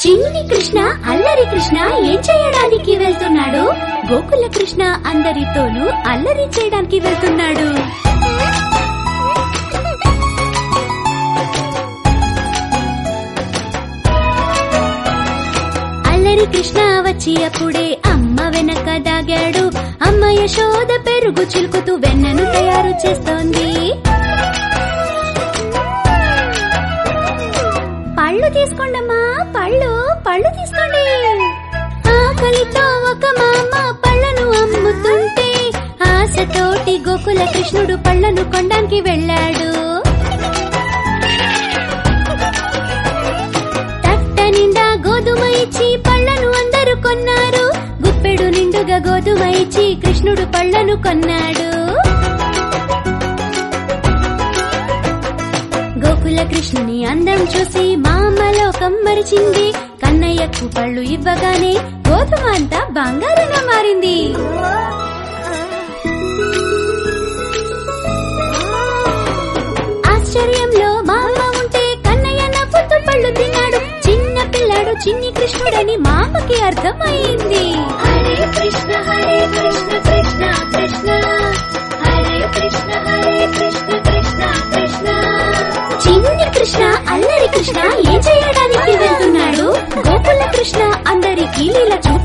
చిన్ని కృష్ణ అల్లరి కృష్ణ ఏం చేయడానికి వెళ్తున్నాడు? గోకుల కృష్ణ అందరితోనూ అల్లరి చేయడానికి వెళ్తున్నాడు. అల్లరి కృష్ణ వచ్చి అప్పుడే అమ్మ వెనక దాగాడు. అమ్మ యశోద పెరుగు చిలుకుతూ వెన్నను తయారు చేస్తోంది. పళ్ళు తీసుకోండమ్మా, పళ్ళు తీసుకోండి. ఆకలితో ఒక మామ పళ్ళను అమ్ముతుంటే ఆశతోటి గోకుల కృష్ణుడు పళ్ళను కొనడానికి వెళ్ళాడు. తట్ట నిండా గోధుమ ఇచ్చి పళ్ళను అందరూ కొన్నారు. గుప్పెడు నిండుగా గోధుమ ఇచ్చి కృష్ణుడు పళ్ళను కొన్నాడు. గోకుల కృష్ణుని అందం చూసి మామలో కమ్మరిచింది. కన్నయ్యకు పళ్ళు ఇవ్వగానే గోధుమ అంతా బంగారంగా మారింది. ఆశ్చర్యంలో మామ ఉంటే కన్నయ్య నవ్వుతూ పళ్ళు తిన్నాడు. చిన్న పిల్లాడు చిన్ని కృష్ణుడని మామకి అర్థమైంది. హరే కృష్ణ కృష్ణ కృష్ణ హరే కృష్ణ కృష్ణ కృష్ణ. చిన్ని కృష్ణ అల్లరి కృష్ణ ఏం చేయడానికి వెళ్తున్నాడు? గోకుల కృష్ణ అందరికీ లీల